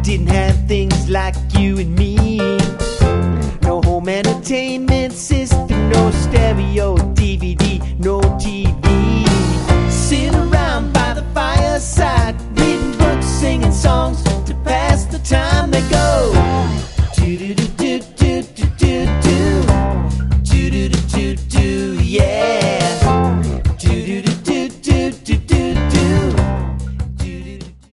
didn't have things like you and me. No home entertainment system, no stereo DVD.